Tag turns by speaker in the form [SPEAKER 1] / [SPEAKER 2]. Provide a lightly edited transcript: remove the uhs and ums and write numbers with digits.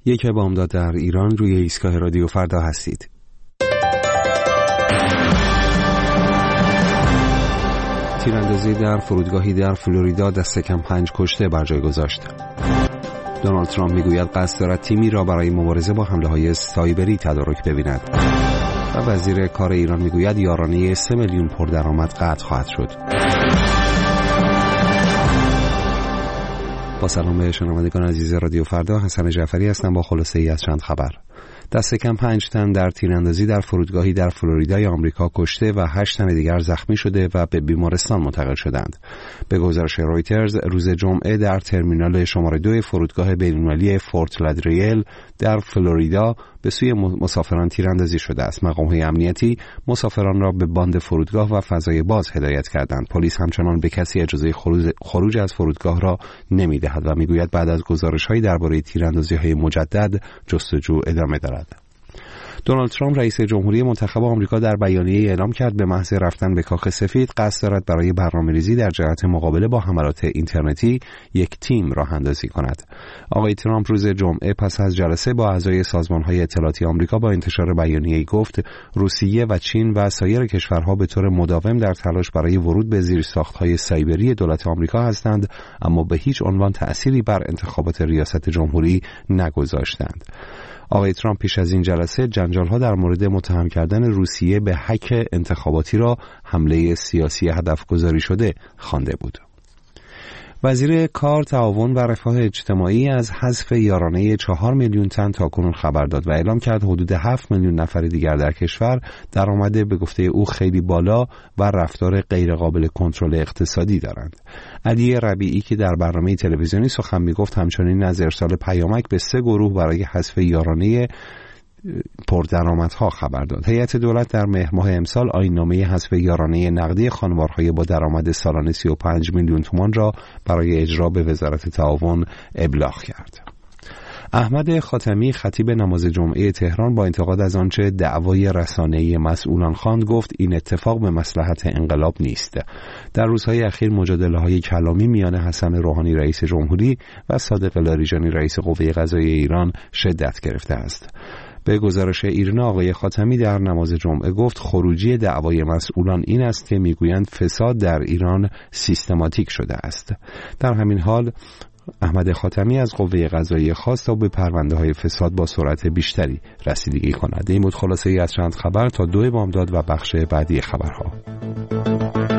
[SPEAKER 1] یک بامداد در ایران، روی ایستگاه رادیو فردا هستید. تیراندازی در فرودگاهی در فلوریدا دست کم 5 کشته بر جای گذاشت. دونالد ترامپ میگوید قصد دارد تیمی را برای مبارزه با حمله‌های سایبری تدارک ببیند. و وزیر کار ایران میگوید یارانه 3 میلیون پردرآمد قطع خواهد شد. با سلام به شنوندگان عزیز رادیو فردا، حسن جعفری هستم با خلاصه ای از چند خبر. دست کم 5 تن در تیراندازی در فرودگاهی در فلوریدای آمریکا کشته و 8 تن دیگر زخمی شده و به بیمارستان منتقل شدند. به گزارش رویترز، روز جمعه در ترمینال شماره 2 فرودگاه بین‌المللی فورت لادریل در فلوریدا به سوی مسافران تیراندازی شده است. مقام‌های امنیتی مسافران را به باند فرودگاه و فضای باز هدایت کردند. پلیس همچنان به کسی اجازه خروج از فرودگاه را نمی‌دهد و می‌گوید بعد از گزارش‌هایی درباره تیراندازی‌های مجدد جستجو ادامه دارد. دونالد ترامپ رئیس جمهوری منتخب آمریکا در بیانیه‌ای اعلام کرد به محض رفتن به کاخ سفید قصد دارد برای برنامه‌ریزی در جهت مقابله با حملات اینترنتی یک تیم راه اندازی کند. آقای ترامپ روز جمعه پس از جلسه با اعضای سازمان‌های اطلاعاتی آمریکا با انتشار بیانیه‌ای گفت روسیه و چین و سایر کشورها به طور مداوم در تلاش برای ورود به زیرساخت‌های سایبری دولت آمریکا هستند، اما به هیچ عنوان تأثیری بر انتخابات ریاست جمهوری نگذاشتند. آقای ترامپ پیش از این جلسه جنجال‌ها در مورد متهم کردن روسیه به هک انتخاباتی را حمله سیاسی هدفگذاری شده خوانده بود. وزیر کار، تعاون و رفاه اجتماعی از حذف یارانه 4 میلیون تن تاکنون خبر داد و اعلام کرد حدود 7 میلیون نفر دیگر در کشور درآمد به گفته او خیلی بالا و رفتار غیرقابل کنترل اقتصادی دارند. علی ربیعی که در برنامه تلویزیونی سخن میگفت همچنین از ارسال پیامک به 3 گروه برای حذف یارانه پردرآمدها خبر داد. هیئت دولت در مهر ماه امسال آیین‌نامه حذف یارانه نقدی خانوارهای با درآمد سالانه 35 میلیون تومان را برای اجرا به وزارت تعاون ابلاغ کرد. احمد خاتمی خطیب نماز جمعه تهران با انتقاد از آنچه دعوای رسانه‌ای مسئولان خواند گفت این اتفاق به مصلحت انقلاب نیست. در روزهای اخیر مجادله‌های کلامی میان حسن روحانی رئیس جمهوری و صادق لاریجانی رئیس قوه قضاییه ایران شدت گرفته است. به گزارش ایرنا آقای خاتمی در نماز جمعه گفت خروجی دعوای مسئولان این است که میگویند فساد در ایران سیستماتیک شده است. در همین حال احمد خاتمی از قوه قضاییه خواست تا به پرونده‌های فساد با سرعت بیشتری رسیدگی کند. این بود خلاصه ای از چند خبر تا 2 بامداد و بخش بعدی خبرها.